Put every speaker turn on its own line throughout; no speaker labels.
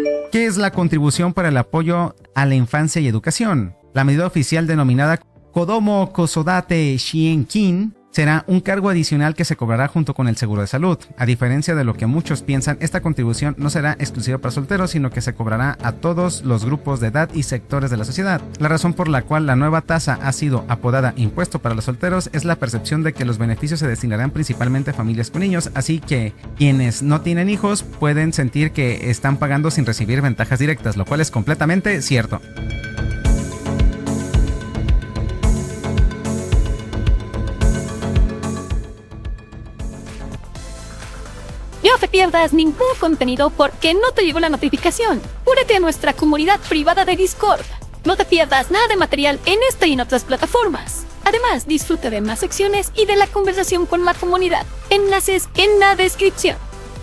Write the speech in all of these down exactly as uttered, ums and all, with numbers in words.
¿Qué es la contribución para el apoyo a la infancia y educación? La medida oficial denominada Kodomo Cosodate Shienkin será un cargo adicional que se cobrará junto con el seguro de salud. A diferencia de lo que muchos piensan, esta contribución no será exclusiva para solteros, sino que se cobrará a todos los grupos de edad y sectores de la sociedad. La razón por la cual la nueva tasa ha sido apodada impuesto para los solteros es la percepción de que los beneficios se destinarán principalmente a familias con niños, así que quienes no tienen hijos pueden sentir que están pagando sin recibir ventajas directas, lo cual es completamente cierto.
No te pierdas ningún contenido porque no te llegó la notificación. Únete a nuestra comunidad privada de Discord. No te pierdas nada de material en esta y en otras plataformas. Además, disfruta de más secciones y de la conversación con la comunidad. Enlaces en la descripción.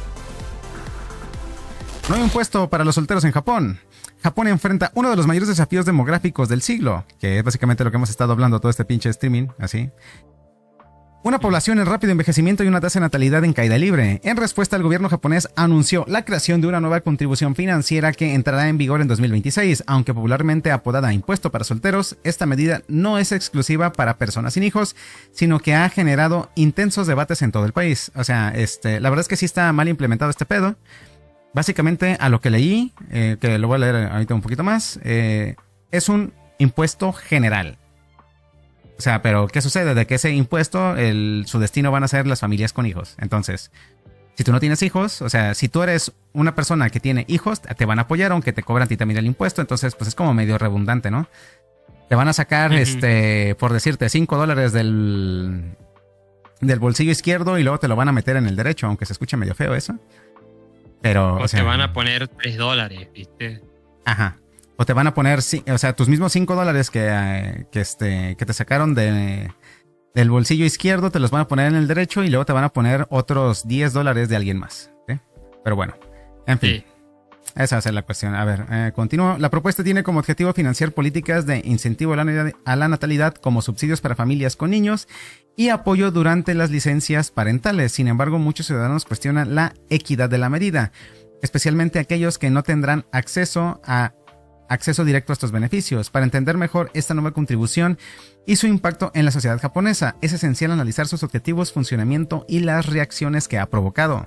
Nuevo impuesto para los solteros en Japón. Japón enfrenta uno de los mayores desafíos demográficos del siglo, que es básicamente lo que hemos estado hablando todo este pinche streaming, así. Una población en rápido envejecimiento y una tasa de natalidad en caída libre. En respuesta, el gobierno japonés anunció la creación de una nueva contribución financiera que entrará en vigor en dos mil veintiséis. Aunque popularmente apodada impuesto para solteros, esta medida no es exclusiva para personas sin hijos, sino que ha generado intensos debates en todo el país. O sea, este, la verdad es que sí está mal implementado este pedo. Básicamente, a lo que leí, eh, que lo voy a leer ahorita un poquito más, eh, es un impuesto general. O sea, pero ¿qué sucede? De que ese impuesto, el, su destino van a ser las familias con hijos. Entonces, si tú no tienes hijos, o sea, si tú eres una persona que tiene hijos, te van a apoyar aunque te cobran a ti también el impuesto. Entonces, pues es como medio redundante, ¿no? Te van a sacar, uh-huh. este, por decirte, cinco dólares del, del bolsillo izquierdo y luego te lo van a meter en el derecho, aunque se escuche medio feo eso. Pero,
o,
o sea,
te van a poner tres dólares, ¿viste?
Ajá. O te van a poner, o sea, tus mismos cinco dólares que, que, este, que te sacaron de, del bolsillo izquierdo, te los van a poner en el derecho y luego te van a poner otros diez dólares de alguien más. ¿Sí? Pero bueno, en fin. Sí. Esa va a ser la cuestión. A ver, eh, continúo. La propuesta tiene como objetivo financiar políticas de incentivo a la, a la natalidad como subsidios para familias con niños y apoyo durante las licencias parentales. Sin embargo, muchos ciudadanos cuestionan la equidad de la medida, especialmente aquellos que no tendrán acceso a acceso directo a estos beneficios. Para entender mejor esta nueva contribución y su impacto en la sociedad japonesa, es esencial analizar sus objetivos, funcionamiento y las reacciones que ha provocado.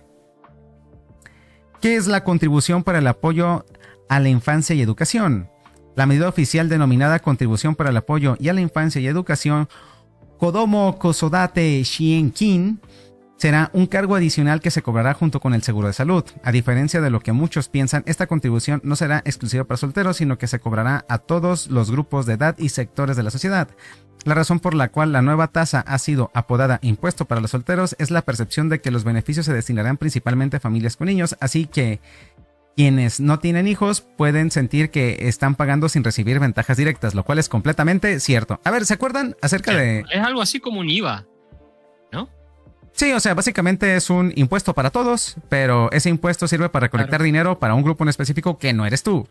¿Qué es la contribución para el apoyo a la infancia y educación? La medida oficial denominada Contribución para el apoyo y a la infancia y educación, Kodomo Cosodate Shienkin, será un cargo adicional que se cobrará junto con el seguro de salud. A diferencia de lo que muchos piensan, esta contribución no será exclusiva para solteros, sino que se cobrará a todos los grupos de edad y sectores de la sociedad. La razón por la cual la nueva tasa ha sido apodada impuesto para los solteros es la percepción de que los beneficios se destinarán principalmente a familias con niños, así que quienes no tienen hijos pueden sentir que están pagando sin recibir ventajas directas, lo cual es completamente cierto. A ver, ¿se acuerdan acerca de...?
Es algo así como un I V A, ¿no?
Sí, o sea, básicamente es un impuesto para todos, pero ese impuesto sirve para recolectar claro. dinero para un grupo en específico que no eres tú.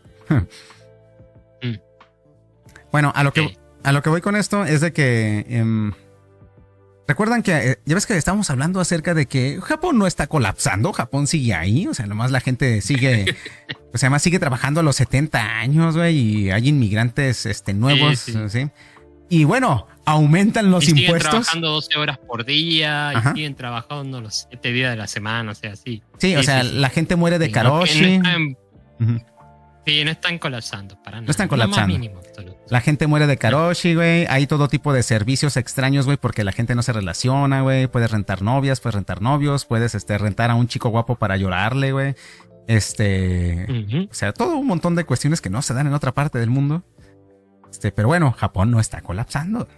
mm. Bueno, a lo, okay. que, a lo que voy con esto es de que... Um, ¿recuerdan que eh, ya ves que estábamos hablando acerca de que Japón no está colapsando? Japón sigue ahí, o sea, nomás la gente sigue... o sea, además sigue trabajando a los setenta años, güey, y hay inmigrantes este, nuevos, sí, sí. ¿sí? Y bueno, aumentan los
y siguen
impuestos.
Siguen trabajando doce horas por día. Ajá. Y siguen trabajando los siete días de la semana, o sea, sí.
Sí, sí o sea, sí, la sí. gente muere de sí, karoshi. No, no están,
uh-huh. Sí, no están colapsando, para nada.
No están colapsando. No mínimo, la gente muere de karoshi, güey. Hay todo tipo de servicios extraños, güey, porque la gente no se relaciona, güey. Puedes rentar novias, puedes rentar novios, puedes este, rentar a un chico guapo para llorarle, güey. Este, uh-huh. O sea, todo un montón de cuestiones que no se dan en otra parte del mundo. Este, pero bueno, Japón no está colapsando.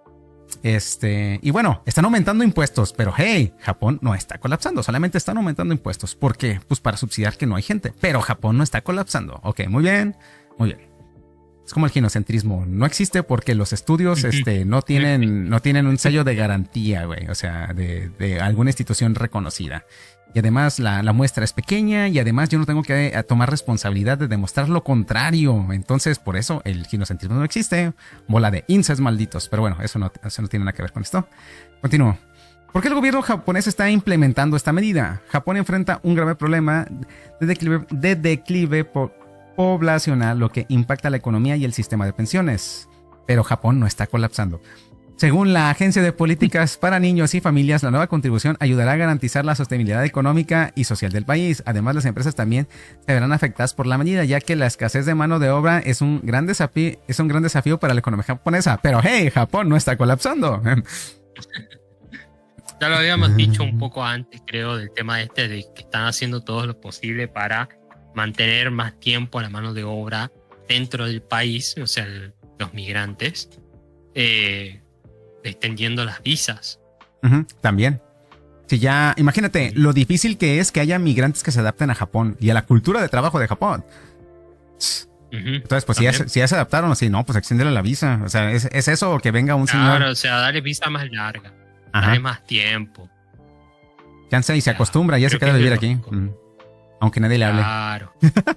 Este, y bueno, están aumentando impuestos, pero hey, Japón no está colapsando, solamente están aumentando impuestos. ¿Por qué? Pues para subsidiar que no hay gente, pero Japón no está colapsando. Ok, muy bien, muy bien. Es como el ginocentrismo, no existe porque los estudios este, no tienen, no tienen un sello de garantía, güey, o sea, de, de alguna institución reconocida. Y además la, la muestra es pequeña y además yo no tengo que a, tomar responsabilidad de demostrar lo contrario. Entonces, por eso el ginocentrismo no existe. Bola de incels malditos. Pero bueno, eso no, eso no tiene nada que ver con esto. Continúo. ¿Por qué el gobierno japonés está implementando esta medida? Japón enfrenta un grave problema de declive, de declive por, poblacional, lo que impacta la economía y el sistema de pensiones. Pero Japón no está colapsando. Según la Agencia de Políticas para Niños y Familias, la nueva contribución ayudará a garantizar la sostenibilidad económica y social del país. Además, las empresas también se verán afectadas por la medida, ya que la escasez de mano de obra es un gran desafío, es un gran desafío para la economía japonesa. Pero hey, Japón no está colapsando.
Ya lo habíamos dicho un poco antes, creo, del tema este de que están haciendo todo lo posible para mantener más tiempo a la mano de obra dentro del país, o sea, el, los migrantes. Eh, extendiendo las visas.
Uh-huh, también. Si ya, imagínate lo difícil que es que haya migrantes que se adapten a Japón y a la cultura de trabajo de Japón. Uh-huh, Entonces, pues si ya, si ya se adaptaron, así, no, pues extiéndele la visa. O sea, ¿es, es eso o que venga un
claro,
señor?
Claro, o sea, dale visa más larga. Ajá. Dale más tiempo.
Chance y se acostumbra, ya se queda a vivir aquí. Uh-huh. Aunque nadie le hable.
Claro.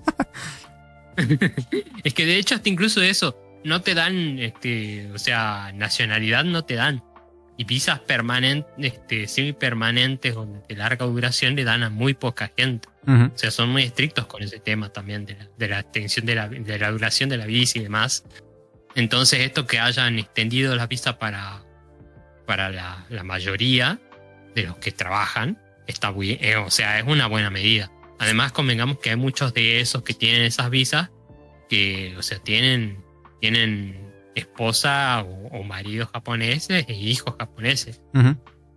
Es que de hecho, hasta incluso eso. No te dan, este, o sea, nacionalidad no te dan. Y visas permanentes, este, semipermanentes o de larga duración le dan a muy poca gente. Uh-huh. O sea, son muy estrictos con ese tema también de la, de la extensión de la, de la duración de la visa y demás. Entonces, esto que hayan extendido la visa para, para la, la mayoría de los que trabajan, está muy, eh, o sea, es una buena medida. Además, convengamos que hay muchos de esos que tienen esas visas que, o sea, tienen... tienen esposa o, o maridos japoneses e hijos japoneses.
Uh-huh.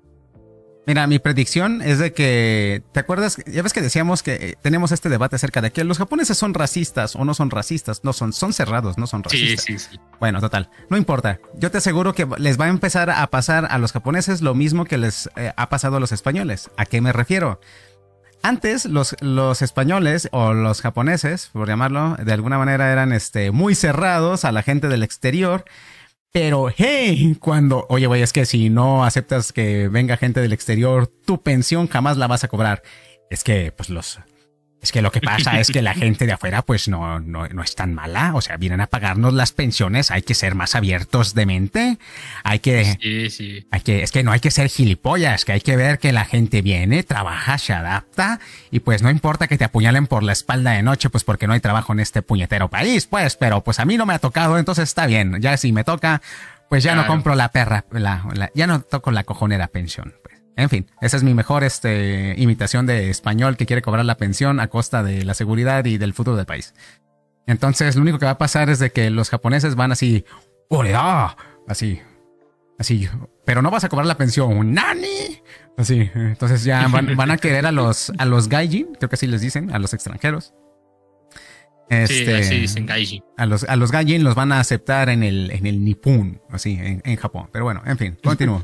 Mira, mi predicción es de que, ¿te acuerdas? Ya ves que decíamos que tenemos este debate acerca de que los japoneses son racistas o no son racistas. No son, son cerrados, no son racistas.
Sí, sí, sí.
Bueno, total, no importa. Yo te aseguro que les va a empezar a pasar a los japoneses lo mismo que les eh, ha pasado a los españoles. ¿A qué me refiero? Antes los, los españoles o los japoneses, por llamarlo, de alguna manera eran este, muy cerrados a la gente del exterior. Pero hey, cuando, oye güey, es que si no aceptas que venga gente del exterior, tu pensión jamás la vas a cobrar. Es que pues los... Es que lo que pasa es que la gente de afuera pues no, no, no es tan mala. O sea, vienen a pagarnos las pensiones. Hay que ser más abiertos de mente. Hay que...
Sí, sí.
Hay que, es que no hay que ser gilipollas. Que hay que ver que la gente viene, trabaja, se adapta. Y pues no importa que te apuñalen por la espalda de noche, pues porque no hay trabajo en este puñetero país. Pues, pero pues a mí no me ha tocado, entonces está bien. Ya si me toca, pues ya claro. No compro la perra. La, la, ya no toco la cojonera pensión. Pues. En fin, esa es mi mejor este, imitación de español que quiere cobrar la pensión a costa de la seguridad y del futuro del país. Entonces, lo único que va a pasar es de que los japoneses van así, ¡Oreda! Así, así, pero no vas a cobrar la pensión, ¡Nani! Así, entonces ya van, van a querer a los, a los gaijin, creo que así les dicen, a los extranjeros.
Este, sí, así dicen gaijin.
A los, a los gaijin los van a aceptar en el, en el Nippon, así, en, en Japón. Pero bueno, en fin, continúo.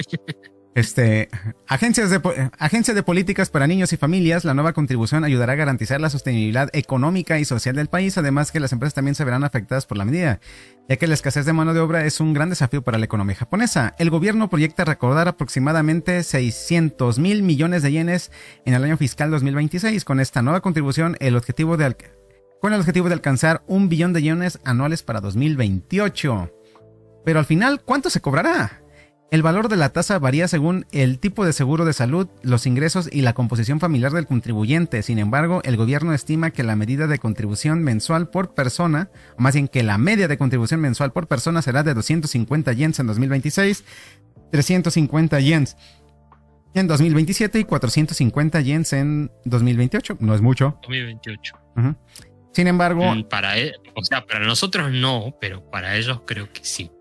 Este, agencias de, Agencia de Políticas para Niños y Familias, la nueva contribución ayudará a garantizar la sostenibilidad económica y social del país, además que las empresas también se verán afectadas por la medida, ya que la escasez de mano de obra es un gran desafío para la economía japonesa. El gobierno proyecta recaudar aproximadamente seiscientos mil millones de yenes en el año fiscal dos mil veintiséis. Con esta nueva contribución, el objetivo de, con el objetivo de alcanzar un billón de yenes anuales para dos mil veintiocho. Pero al final, ¿cuánto se cobrará? El valor de la tasa varía según el tipo de seguro de salud, los ingresos y la composición familiar del contribuyente. Sin embargo, el gobierno estima que la medida de contribución mensual por persona, o más bien que la media de contribución mensual por persona será de doscientos cincuenta yens en dos mil veintiséis, trescientos cincuenta yens en dos mil veintisiete y cuatrocientos cincuenta yens en dos mil veintiocho. No es mucho.
dos mil veintiocho.
Uh-huh. Sin embargo...
Para él, o sea, para nosotros no, pero para ellos creo que sí.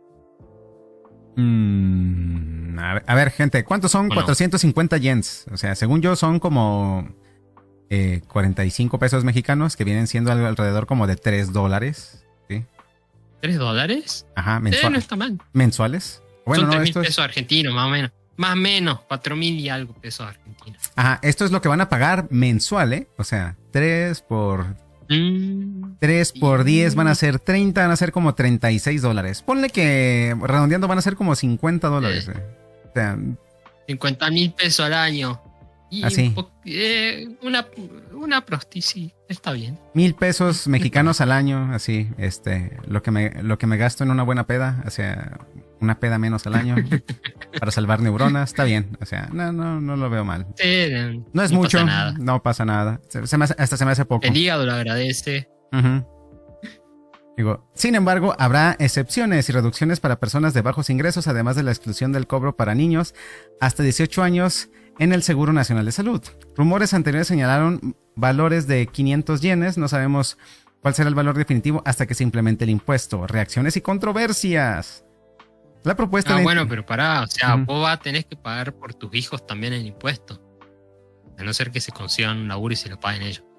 Mm, a, ver, a ver, gente, ¿cuántos son bueno. cuatrocientos cincuenta yens? O sea, según yo son como eh, cuarenta y cinco pesos mexicanos, que vienen siendo algo alrededor como de tres dólares. ¿Sí?
¿tres dólares?
Ajá, mensuales.
Eh, no está mal.
¿Mensuales? Bueno,
son
no,
tres mil
esto
pesos
es...
argentinos, más o menos. Más o menos, cuatro mil y algo pesos argentinos.
Ajá, esto es lo que van a pagar mensual, ¿eh? O sea, tres por... tres por diez van a ser treinta, van a ser como treinta y seis dólares. Ponle que redondeando van a ser como cincuenta dólares. Eh. O sea,
cincuenta mil pesos al año. Y
así.
Un eh, una, una prostici, está bien.
Mil pesos mexicanos al año, así, este, lo que me, lo que me gasto en una buena peda, o sea, una peda menos al año para salvar neuronas, está bien, o sea, no, no, no lo veo mal.
Sí,
no es
no
mucho,
pasa nada.
no pasa nada, se, se me hace, hasta se me hace poco.
El hígado lo agradece.
Uh-huh. Digo, sin embargo, habrá excepciones y reducciones para personas de bajos ingresos, además de la exclusión del cobro para niños hasta dieciocho años en el Seguro Nacional de Salud. Rumores anteriores señalaron valores de quinientos yenes. No sabemos cuál será el valor definitivo hasta que se implemente el impuesto. Reacciones y controversias. La propuesta...
Ah,
de...
bueno, pero pará, o sea,
Uh-huh.
vos vas a tener que pagar por tus hijos también el impuesto. A no ser que se consigan un laburo y se lo paguen ellos.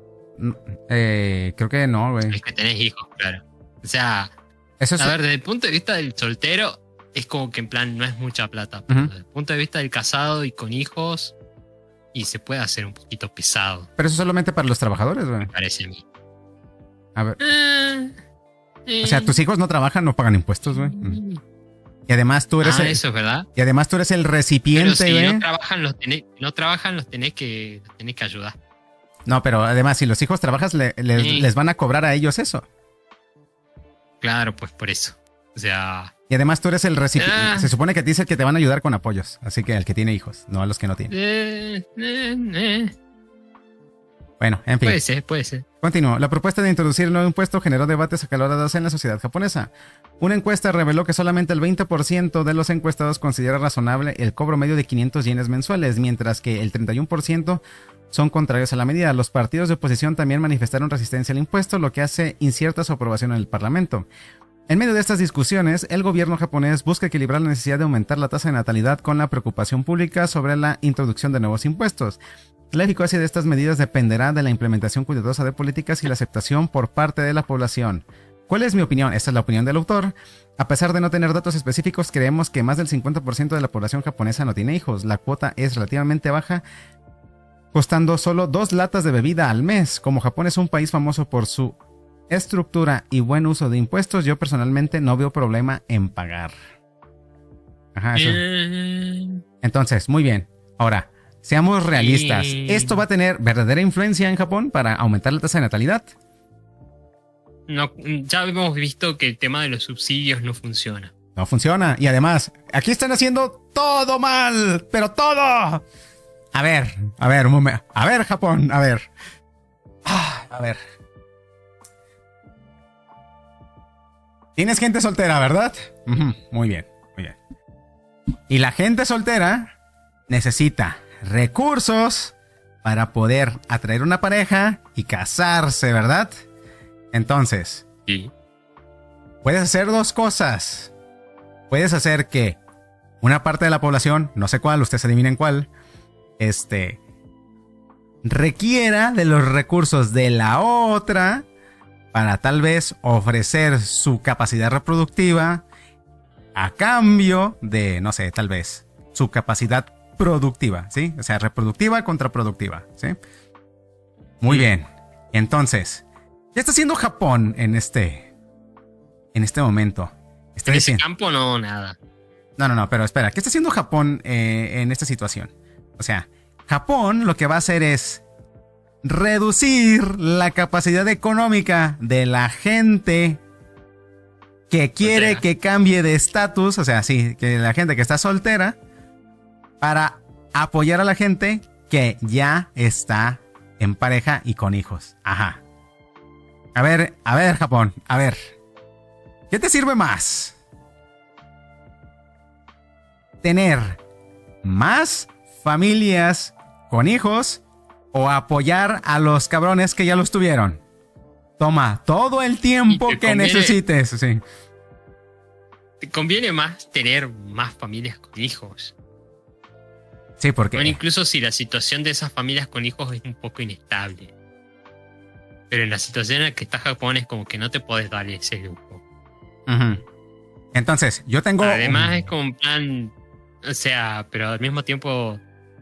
Eh, creo que no, güey.
Es que tenés hijos, claro. O sea,
Eso es...
a ver, desde el punto de vista del soltero, es como que en plan no es mucha plata. Pero
Uh-huh.
desde el punto de vista del casado y con hijos, y se puede hacer un poquito pesado,
Pero eso solamente para los trabajadores, güey.
me parece a mí.
A ver.
Eh, eh.
O sea, tus hijos no trabajan, no pagan impuestos, güey. Y además tú eres
Ah,
el,
eso es verdad.
y además tú eres el
Pero
recipiente,
si
güey.
no trabajan, los tenés, no trabajan, los tenés que, los tenés que ayudar.
No, pero además si los hijos trabajas, le- les,
Sí.
les van a cobrar a ellos eso.
Claro, pues por eso. O sea,
Y además tú eres el recipiente.
Ah.
Se supone que a ti es el que te van a ayudar con apoyos. Así que el que tiene hijos, no a los que no tienen.
eh, eh, eh.
Bueno, en fin.
puede ser, puede ser.
Continúo. La propuesta de introducir el nuevo impuesto generó debates acalorados en la sociedad japonesa. Una encuesta reveló que solamente el veinte por ciento de los encuestados considera razonable el cobro medio de quinientos yenes mensuales, mientras que el treinta y uno por ciento son contrarios a la medida. Los partidos de oposición también manifestaron resistencia al impuesto, lo que hace incierta su aprobación en el Parlamento. En medio de estas discusiones, el gobierno japonés busca equilibrar la necesidad de aumentar la tasa de natalidad con la preocupación pública sobre la introducción de nuevos impuestos. La eficacia de estas medidas dependerá de la implementación cuidadosa de políticas y la aceptación por parte de la población. ¿Cuál es mi opinión? Esta es la opinión del autor. A pesar de no tener datos específicos, creemos que más del cincuenta por ciento de la población japonesa no tiene hijos. La cuota es relativamente baja, costando solo dos latas de bebida al mes. Como Japón es un país famoso por su estructura y buen uso de impuestos, yo personalmente no veo problema en pagar. Ajá, eso.
Eh,
Entonces, muy bien. Ahora, seamos realistas.
Sí.
¿Esto va a tener verdadera influencia en Japón para aumentar la tasa de natalidad?
no, ya hemos visto que el tema de los subsidios no funciona.
No funciona. Y además, aquí están haciendo todo mal, pero todo. A ver, a ver, un momento. A ver, Japón, a ver. Ah, a ver. Tienes gente soltera, ¿verdad? Ujú, muy bien, muy bien. Y la gente soltera necesita recursos para poder atraer una pareja y casarse, ¿verdad? Entonces,
Sí.
puedes hacer dos cosas. Puedes hacer que una parte de la población, no sé cuál, ustedes adivinen cuál, este, requiera de los recursos de la otra para tal vez ofrecer su capacidad reproductiva a cambio de, no sé, tal vez su capacidad productiva, ¿sí? O sea, reproductiva contra productiva, ¿sí? Muy
Sí.
bien. Entonces, ¿qué está haciendo Japón en este, en este momento? Está
En ese
diciendo-
campo no, nada.
no, no, no, pero espera, ¿qué está haciendo Japón eh, en esta situación? O sea, Japón lo que va a hacer es reducir la capacidad económica de la gente que quiere
Soltera.
que cambie de estatus, o sea, sí, que la gente que está soltera, para apoyar a la gente que ya está en pareja y con hijos. Ajá. A ver, a ver, Japón, a ver. ¿Qué te sirve más? ¿Tener más familias con hijos o apoyar a los cabrones que ya los tuvieron? Toma todo el tiempo
Y te
que
conviene-
necesites. Sí.
Te conviene más tener más familias con hijos.
Sí, porque
Bueno, incluso si la situación de esas familias con hijos es un poco inestable. Pero en la situación en la que está Japón es como que no te podés dar ese lujo.
Ujú. Entonces, yo tengo
Además es como un plan, o sea, pero al mismo tiempo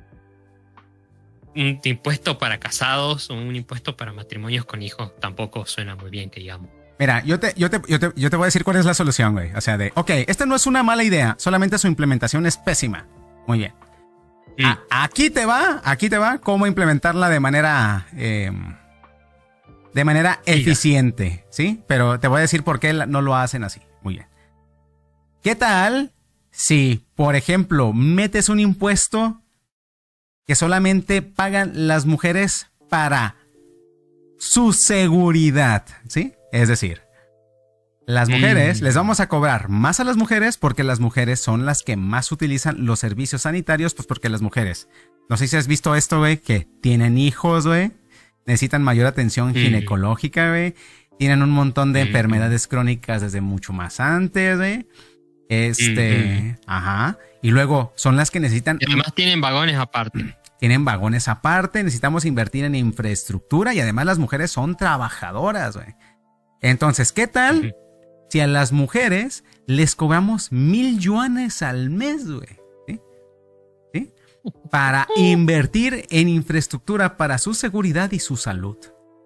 un impuesto para casados o un impuesto para matrimonios con hijos tampoco suena muy bien, que digamos.
Mira, yo te, yo, te, yo, te, yo te voy a decir cuál es la solución, güey. O sea, de, ok, esta no es una mala idea, solamente su implementación es pésima. Muy bien.
Mm.
A- aquí te va, aquí te va cómo implementarla de manera, eh, de manera
Mira.
eficiente, ¿sí? Pero te voy a decir por qué la- no lo hacen así. Muy bien. ¿Qué tal si, por ejemplo, metes un impuesto que solamente pagan las mujeres para su seguridad, ¿sí? Es decir, las mujeres, mm. les vamos a cobrar más a las mujeres porque las mujeres son las que más utilizan los servicios sanitarios, pues porque las mujeres, no sé si has visto esto, güey, que tienen hijos, güey, necesitan mayor atención mm. ginecológica, güey, tienen un montón de mm. enfermedades crónicas desde mucho más antes, güey, este, mm. ajá, y luego son las que necesitan...
Y además tienen vagones aparte.
Tienen vagones aparte, necesitamos invertir en infraestructura y además las mujeres son trabajadoras, güey. Entonces, ¿qué tal mm. si a las mujeres les cobramos mil yuanes al mes, güey? ¿Sí? ¿Sí? Para invertir en infraestructura para su seguridad y su salud.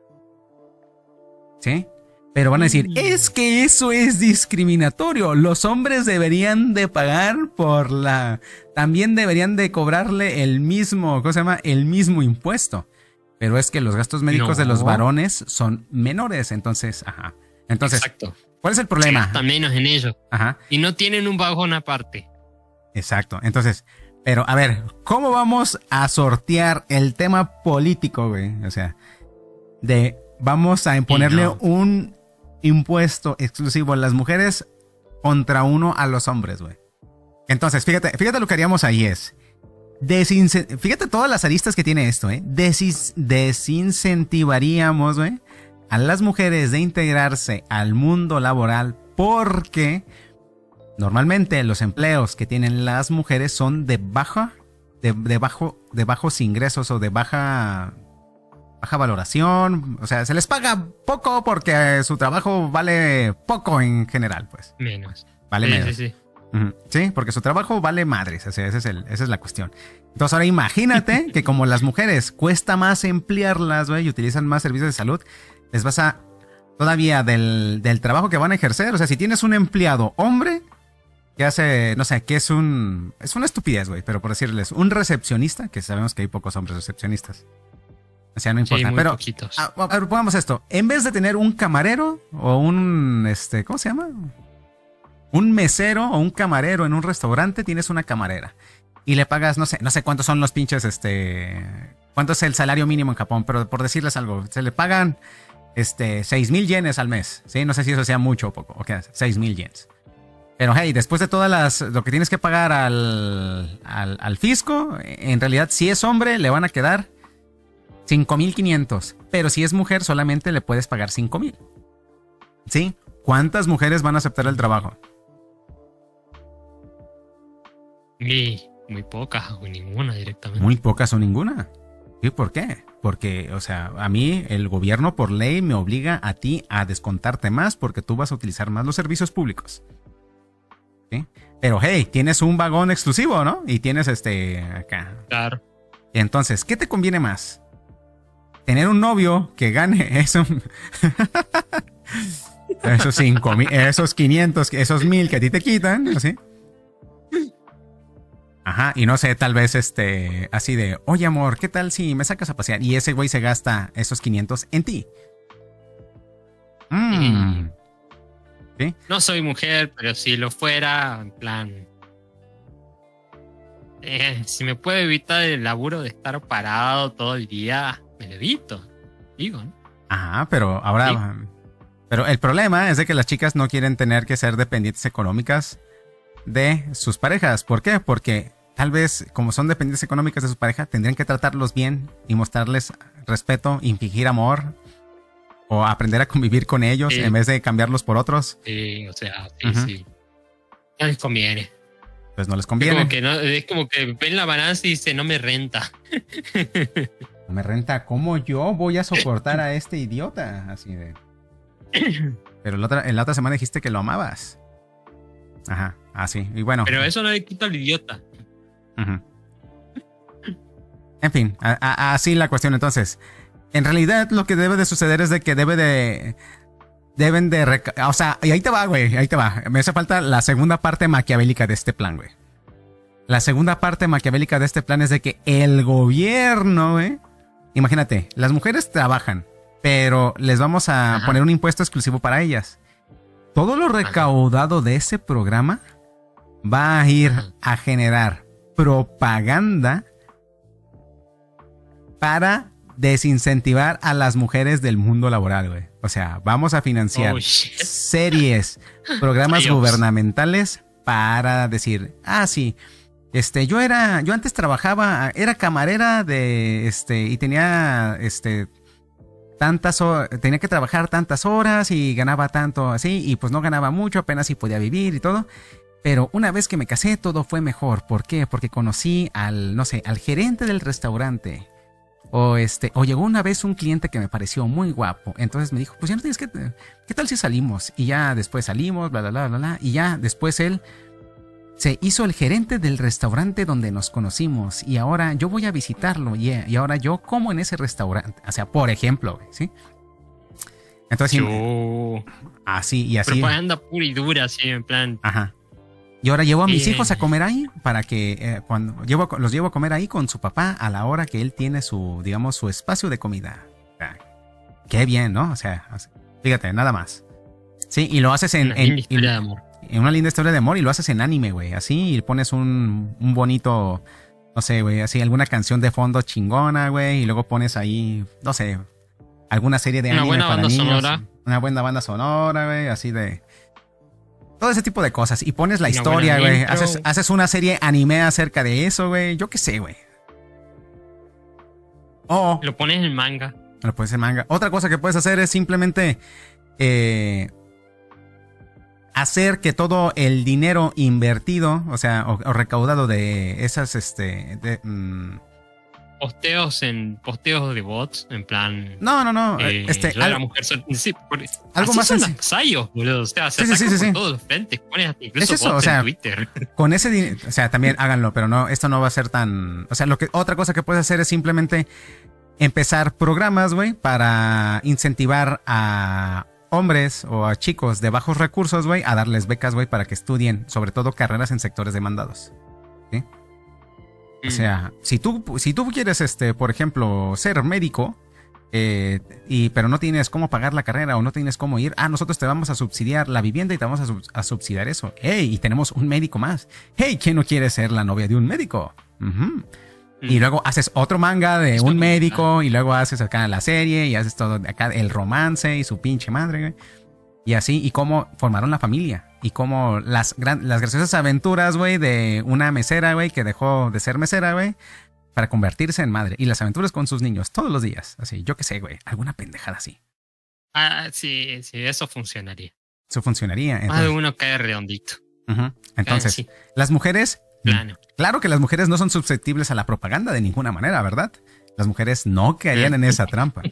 ¿Sí? Pero van a decir, es que eso es discriminatorio. Los hombres deberían de pagar por la... También deberían de cobrarle el mismo, ¿cómo se llama? El mismo impuesto. Pero es que los gastos médicos no. de los varones son menores, entonces, ajá. Entonces,
exacto.
¿Cuál es el problema?
Se gasta menos en ellos.
Ajá.
Y no tienen un vagón aparte.
Exacto. Entonces, pero a ver, ¿cómo vamos a sortear el tema político, güey? O sea, de vamos a imponerle no. un impuesto exclusivo a las mujeres contra uno a los hombres, güey. Entonces, fíjate, fíjate lo que haríamos ahí es, desince- fíjate todas las aristas que tiene esto, ¿eh? Desis- desincentivaríamos, güey, a las mujeres de integrarse al mundo laboral porque normalmente los empleos que tienen las mujeres son de baja, de, de bajo, de bajos ingresos o de baja, baja valoración. O sea, se les paga poco porque su trabajo vale poco en general, pues.
Menos.
Vale
sí,
menos.
Sí, sí.
Uh-huh. Sí, porque su trabajo vale madres. O sea, ese es el, esa es la cuestión. Entonces ahora imagínate que como las mujeres cuesta más emplearlas, güey, y utilizan más servicios de salud, les vas a todavía del, del trabajo que van a ejercer. O sea, si tienes un empleado hombre que hace, no sé, que es un, es una estupidez, güey, pero por decirles, un recepcionista, que sabemos que hay pocos hombres recepcionistas. O sea, no importa,
sí, muy
pero
poquitos.
A, a ver, pongamos esto, en vez de tener un camarero o un, este, ¿cómo se llama? Un mesero o un camarero en un restaurante, tienes una camarera. Y le pagas, no sé, no sé cuántos son los pinches, este... cuánto es el salario mínimo en Japón, pero por decirles algo, se le pagan, este, seis mil yenes al mes, ¿sí? No sé si eso sea mucho o poco, ok, seis mil yenes. Pero hey, después de todas las, lo que tienes que pagar al, al, al fisco, en realidad, si es hombre, le van a quedar cinco mil quinientos. Pero si es mujer, solamente le puedes pagar cinco mil. ¿Sí? ¿Cuántas mujeres van a aceptar el trabajo?
Y muy pocas o ninguna directamente.
Muy pocas o ninguna. ¿Y por qué? Porque, o sea, a mí el gobierno por ley me obliga a ti a descontarte más porque tú vas a utilizar más los servicios públicos. ¿Sí? Pero hey, tienes un vagón exclusivo, ¿no? Y tienes este acá.
Claro.
Entonces, ¿qué te conviene más? Tener un novio que gane eso. Esos cinco mil, esos quinientos, esos mil que a ti te quitan, ¿así? Ajá, y no sé, tal vez este, así de, oye amor, ¿qué tal si me sacas a pasear? Y ese güey se gasta esos quinientos en ti. Mm. ¿Sí?
No soy mujer, pero si lo fuera, en plan... Eh, si me puedo evitar el laburo de estar parado todo el día, me lo evito. Digo, ¿no?
Ajá, pero ahora... ¿Sí? Pero el problema es de que las chicas no quieren tener que ser dependientes económicas de sus parejas. ¿Por qué? Porque tal vez, como son dependientes económicas de su pareja, tendrían que tratarlos bien y mostrarles respeto, infligir amor... o aprender a convivir con ellos sí. en vez de cambiarlos por otros.
Sí, o sea, sí, uh-huh. sí. No les conviene.
Pues no les conviene.
Es como que, no, es como que ven la balanza y dice, no me renta.
No me renta. ¿Cómo yo voy a soportar a este idiota? Así de... Pero en la otra, en la otra semana dijiste que lo amabas. Ajá, así. Y bueno.
Pero eso no le quita al idiota.
Uh-huh. En fin, a, a, así la cuestión entonces. En realidad lo que debe de suceder es de que debe de... Deben de... Reca- o sea, y ahí te va, güey, ahí te va. Me hace falta la segunda parte maquiavélica de este plan, güey. La segunda parte maquiavélica de este plan es de que el gobierno, güey... Imagínate, las mujeres trabajan, pero les vamos a Ajá. poner un impuesto exclusivo para ellas. Todo lo recaudado Ajá. de ese programa va a ir Ajá. a generar propaganda para... desincentivar a las mujeres del mundo laboral, güey. O sea, vamos a financiar
Oh, shit.
series, programas
Adiós.
gubernamentales para decir, ah, sí, este, yo era, yo antes trabajaba, era camarera de, este, y tenía, este, tantas horas, tenía que trabajar tantas horas y ganaba tanto así, y pues no ganaba mucho, apenas si podía vivir y todo. Pero una vez que me casé, todo fue mejor. ¿Por qué? Porque conocí al, no sé, al gerente del restaurante. O este, o llegó una vez un cliente que me pareció muy guapo. Entonces me dijo, pues ya no tienes que, ¿qué tal si salimos? Y ya después salimos, bla, bla, bla, bla, bla. Y ya después él se hizo el gerente del restaurante donde nos conocimos. Y ahora yo voy a visitarlo. Y, y ahora yo como en ese restaurante. O sea, por ejemplo, ¿sí? Entonces,
Yo...
así y así.
Propaganda pura y dura, así, en plan.
Ajá. Y ahora llevo a mis
Bien.
hijos a comer ahí para que eh, cuando llevo, a- los llevo a comer ahí con su papá a la hora que él tiene su, digamos, su espacio de comida. O sea, qué bien, ¿no? O sea, o sea, fíjate, nada más. Sí, y lo haces en,
Una
en,
linda historia
en-
de amor.
en una linda historia de amor y lo haces en anime, güey. Así, y pones un, un bonito, no sé, güey, así alguna canción de fondo chingona, güey, y luego pones ahí, no sé, alguna serie de
Una
anime
buena
para
banda
niños.
sonora.
Una buena banda sonora, güey, así de... Todo ese tipo de cosas. Y pones la
Una
historia,
buena
güey.
intro.
Haces, haces una serie anime acerca de eso, güey. Yo qué sé, güey. O,
Lo pones en manga.
bueno, puede ser manga. Otra cosa que puedes hacer es simplemente eh, hacer que todo el dinero invertido, o sea, o, o recaudado de esas, este, de, mm,
Posteos en posteos de bots, en plan.
no, no, no,
eh,
este,
yo era
algo,
mujer sol- sí, por-
algo
así
más
son
senc-
las sayos, boludo. O sea, se
Sí, sí,
atacan
sí, sí,
por
sí.
todos los frentes. Pones hasta incluso
Es eso,
bots
o sea,
en Twitter.
con ese dinero, o sea, también háganlo, pero no, esto no va a ser tan, o sea, lo que otra cosa que puedes hacer es simplemente empezar programas, güey, para incentivar a hombres o a chicos de bajos recursos, güey, a darles becas, güey, para que estudien, sobre todo carreras en sectores demandados. ¿Sí? O
Mm.
sea, si tú, si tú quieres, este, por ejemplo, ser médico, eh, y, pero no tienes cómo pagar la carrera o no tienes cómo ir, ah, nosotros te vamos a subsidiar la vivienda y te vamos a, sub- a subsidiar eso. ¡Hey! Y tenemos un médico más. ¡Hey! ¿Quién no quiere ser la novia de un médico? Ujú. Y
Mm.
luego haces otro manga de
Eso
un
me
médico y luego haces acá la serie y haces todo acá el romance y su pinche madre, güey. Y así, y cómo formaron la familia. Y cómo las, gran- las graciosas aventuras, güey, de una mesera, güey, que dejó de ser mesera, güey, para convertirse en madre. Y las aventuras con sus niños todos los días. Así, yo qué sé, güey. Alguna pendejada así.
Ah, sí, sí, eso funcionaría.
Eso funcionaría.
Más de
Entonces,
uno cae redondito.
ujú. Entonces
Ah, sí,
las mujeres...
plano.
Claro que las mujeres no son susceptibles a la propaganda de ninguna manera, ¿verdad? Las mujeres no caerían en esa trampa.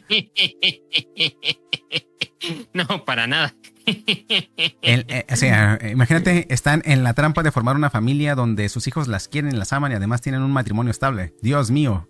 No, para nada.
El- eh, o sea, eh, imagínate, están en la trampa de formar una familia donde sus hijos las quieren, las aman y además tienen un matrimonio estable. Dios mío.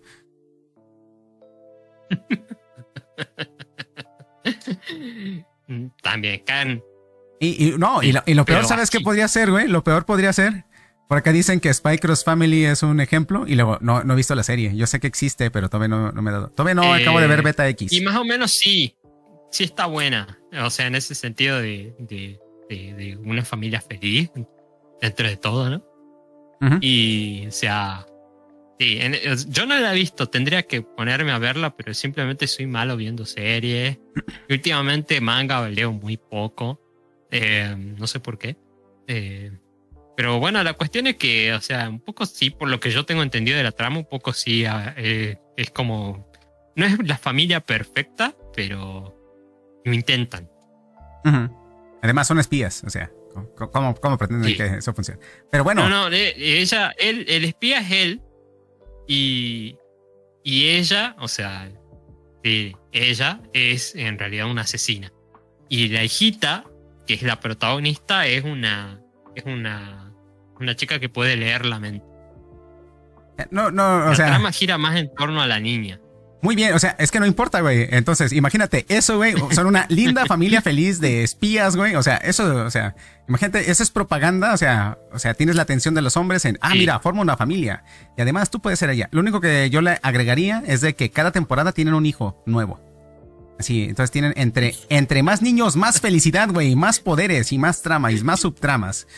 También caen.
Y, y no, y lo, y lo peor,
Pero
¿sabes qué
así.
podría ser, güey? Lo peor podría ser. Por acá dicen que Spy Cross Family es un ejemplo y luego no, no he visto la serie. Yo sé que existe, pero todavía no, no me he dado. Todavía no
Eh,
acabo de ver Beta X.
Y más o menos sí. Sí está buena. O sea, en ese sentido de, de, de, de una familia feliz dentro de todo, ¿no?
Ujú.
Y, o sea, sí, en- yo no la he visto, tendría que ponerme a verla, pero simplemente soy malo viendo series. Y últimamente manga leo muy poco, eh, no sé por qué. Eh, pero bueno, la cuestión es que, o sea, un poco sí, por lo que yo tengo entendido de la trama, un poco sí, ah, eh, es como, no es la familia perfecta, pero lo intentan.
Ujú. Además son espías, o sea, ¿cómo, cómo, cómo pretenden
Sí.
que eso funcione? Pero bueno,
No, no, eh, ella, él, el espía es él y, y ella, o sea, sí, ella es en realidad una asesina. Y la hijita, que es la protagonista, es una, es una, una chica que puede leer la mente.
no, no, o
La
sea,
trama gira más en torno a la niña.
muy bien, o sea, es que no importa, güey. Entonces, imagínate, eso, güey, son una linda familia feliz de espías, güey. O sea, eso, o sea, imagínate, eso es propaganda, o sea, o sea, tienes la atención de los hombres en, ah,
Sí.
mira, forma una familia. Y además tú puedes ser ella. Lo único que yo le agregaría es de que cada temporada tienen un hijo nuevo. Así, entonces tienen entre, entre más niños, más felicidad, güey, más poderes y más trama y más subtramas.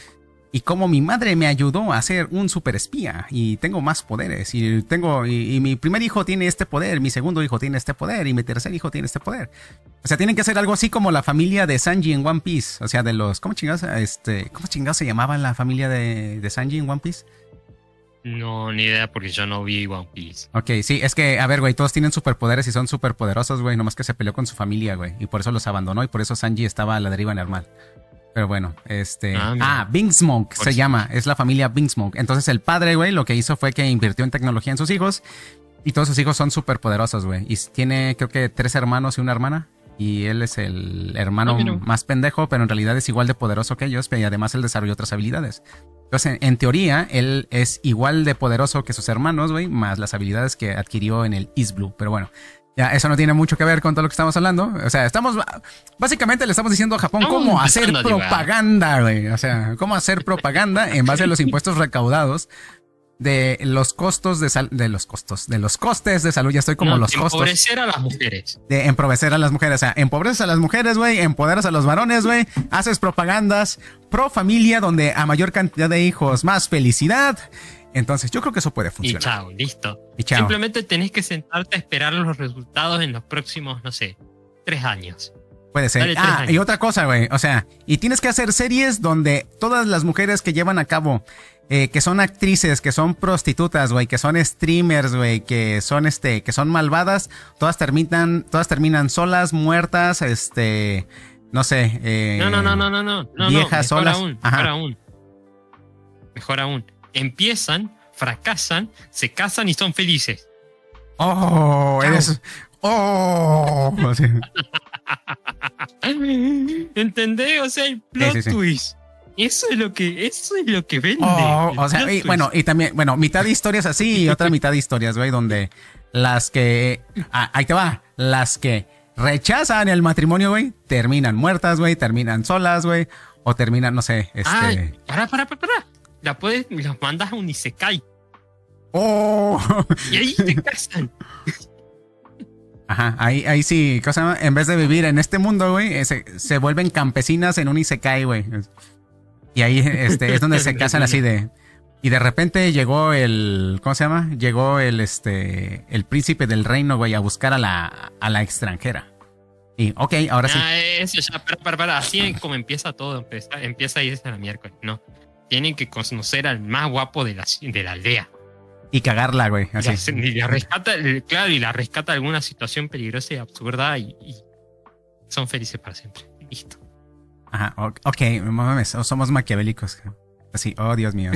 Y como mi madre me ayudó a ser un superespía y tengo más poderes y tengo y, y mi primer hijo tiene este poder, mi segundo hijo tiene este poder y mi tercer hijo tiene este poder. O sea, tienen que hacer algo así como la familia de Sanji en One Piece. O sea, de los ¿cómo chingados este cómo chingados se llamaba la familia de, de Sanji en One Piece?
No, ni idea porque yo no vi One Piece.
Ok, sí, es que, a ver, güey, todos tienen superpoderes y son superpoderosos, güey, nomás que se peleó con su familia, güey, y por eso los abandonó y por eso Sanji estaba a la deriva normal. Pero bueno, este... Ah, ah Vinsmoke se sí. llama, es la familia Vinsmoke. Entonces el padre, güey, lo que hizo fue que invirtió en tecnología en sus hijos y todos sus hijos son superpoderosos, güey. Y tiene, creo que, tres hermanos y una hermana. Y él es el hermano ah, más pendejo, pero en realidad es igual de poderoso que ellos, y además él desarrolló otras habilidades. Entonces, en, en teoría, él es igual de poderoso que sus hermanos, güey, más las habilidades que adquirió en el East Blue. Pero bueno, ya eso no tiene mucho que ver con todo lo que estamos hablando. O sea, estamos, básicamente le estamos diciendo a Japón cómo hacer propaganda, güey. O sea, cómo hacer propaganda en base a los impuestos recaudados de los costos de sal, de los costos, de los costes de salud. Ya estoy como no, los costos.
Empobrecer a las mujeres.
De empobrecer a las mujeres. O sea, empobreces a las mujeres, güey, empoderas a los varones, güey, haces propagandas pro familia donde a mayor cantidad de hijos, más felicidad. Entonces, yo creo que eso puede funcionar.
Y chao, listo.
Y chao.
Simplemente tenés que sentarte a esperar los resultados en los próximos, no sé, tres años.
Puede ser. Ah, años. Y otra cosa, güey. O sea, y tienes que hacer series donde todas las mujeres que llevan a cabo, eh, que son actrices, que son prostitutas, güey, que son streamers, güey, que son este, que son malvadas, todas terminan, todas terminan solas, muertas, este, no sé. Eh,
no, no, no, no, no, no, no.
Viejas,
no, mejor
solas.
Aún,
Ajá.
mejor aún. Mejor aún. Empiezan, fracasan, se casan y son felices.
Oh, chao. Eres. Oh.
¿Entendés? O sea, el plot sí, sí, sí. twist. Eso es lo que, eso es lo que vende.
Oh, o sea, y, bueno, y también, bueno, mitad de historias así y otra mitad de historias, güey, donde las que, ah, ahí te va, las que rechazan el matrimonio, güey, terminan muertas, güey, terminan solas, güey, o terminan, no sé, este.
Ay, para, para, para, para. La puedes, los mandas a un isekai.
Oh.
Y ahí se casan.
Ajá, ahí, ahí sí, cosa, en vez de vivir en este mundo, güey, se, se vuelven campesinas en un isekai, güey. Y ahí este, es donde se casan así de... Y de repente llegó el... ¿Cómo se llama? Llegó el este el príncipe del reino, güey, a buscar a la, a la extranjera. Y, ok, ahora sí.
Ah, eso ya, para, para, para. Así es como empieza todo. Empieza, empieza a irse a la miércoles, ¿no? Tienen que conocer al más guapo de la, de la aldea.
Y cagarla, güey. Así.
Y la rescata, claro, y la rescata de alguna situación peligrosa y absurda y, y son felices para siempre. Listo.
Ajá, ok, mames, somos maquiavélicos. Así, oh, Dios mío.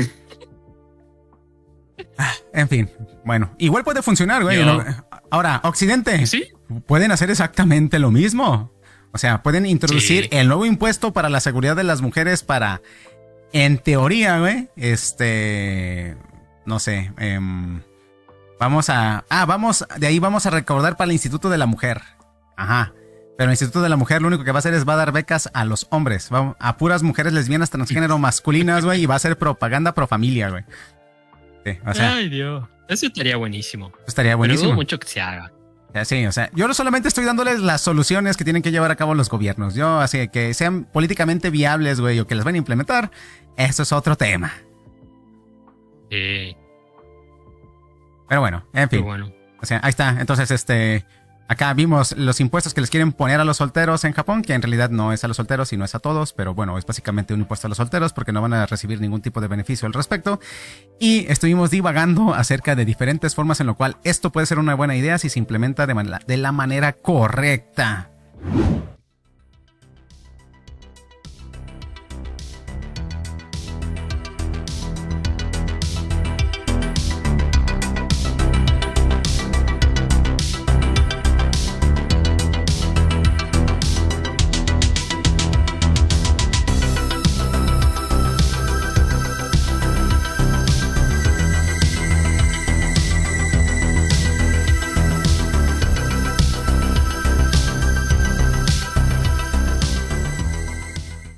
Ah, en fin, bueno, igual puede funcionar, güey. ¿No? Ahora, Occidente,
¿sí?
Pueden hacer exactamente lo mismo. O sea, pueden introducir sí. el nuevo impuesto para la seguridad de las mujeres para, en teoría, güey, este... No sé, eh, vamos a... Ah, vamos, de ahí vamos a recaudar para el Instituto de la Mujer. Ajá. Pero el Instituto de la Mujer lo único que va a hacer es va a dar becas a los hombres. Va a puras mujeres lesbianas, transgénero, masculinas, güey. Y va a ser propaganda pro familia, güey. Sí, o sea...
Ay, Dios. Eso estaría buenísimo.
Eso estaría buenísimo.
Pero dudo mucho que se haga.
Sí, o sea, yo solamente estoy dándoles las soluciones que tienen que llevar a cabo los gobiernos. Yo, así que sean políticamente viables, güey, o que las van a implementar, eso es otro tema.
Sí.
Pero bueno, en fin.
Bueno.
O sea, ahí está. Entonces, este... Acá vimos los impuestos que les quieren poner a los solteros en Japón, que en realidad no es a los solteros, sino es a todos, pero bueno, es básicamente un impuesto a los solteros porque no van a recibir ningún tipo de beneficio al respecto. Y estuvimos divagando acerca de diferentes formas en lo cual esto puede ser una buena idea si se implementa de, man- de la manera correcta.